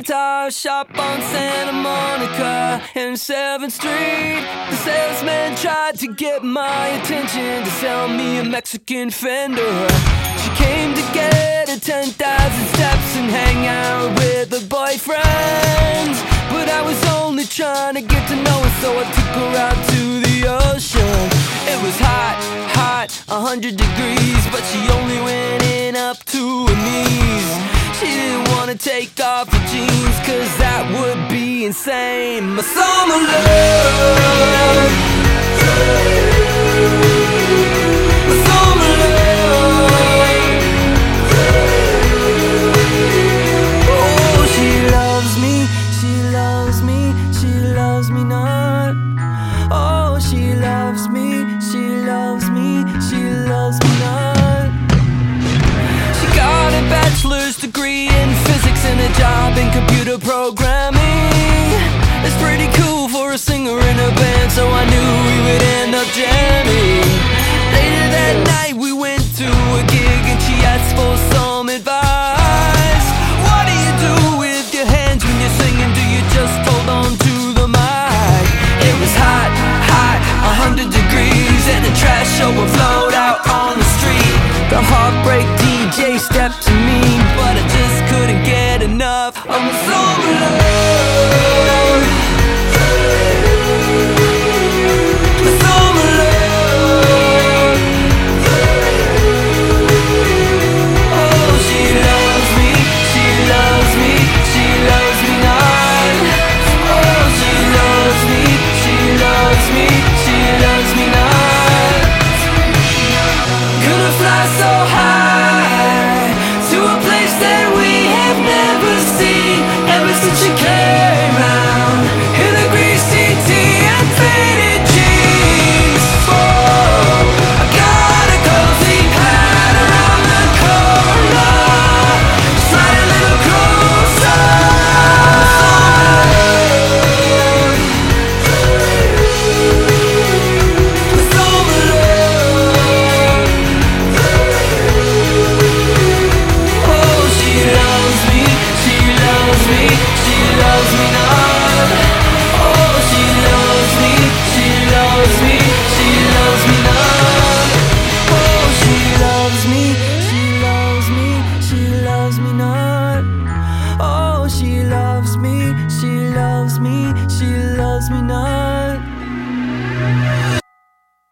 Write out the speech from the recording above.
guitar shop on Santa Monica and 7th Street. The salesman tried to get my attention to sell me a Mexican Fender. She came to get her 10,000 steps and hang out with her boyfriends, but I was only trying to get to know her, so I took her out to the ocean. It was hot, 100 degrees, but she only went in up to her knees. She didn't want to take off her jeans, cause that would be insane. My summer love, my summer love. Oh, she loves me, she loves me, she loves me not. Oh, she loves me, she loves me, she loves me not. She got a bachelor's degree in physics and a job in computer programming. It's pretty cool for a singer in a band, so I knew we would end up jamming. Later that night we went to a gig and she asked for some advice. What do you do with your hands when you're singing? Do you just hold on to the mic? It was hot, 100 degrees, and the trash overflowed out on the street. The Heartbreak DJ stepped to me, but I just couldn't get enough of my summer love. My summer love. Oh, she loves me, she loves me, she loves me not. Oh, she loves me, she loves me, she loves me not. Gonna fly so high to a place that we have never seen ever since she came round in a greasy tee and faded jeans. Oh, I got a cozy hat around the corner, slide a little closer. My summer love. Oh, she loves me, she loves me, she loves me not. Oh, she loves me, she loves me, she loves me not. Oh, she loves me, she loves me, she loves me not. Oh, she loves me, she loves me, she loves me not.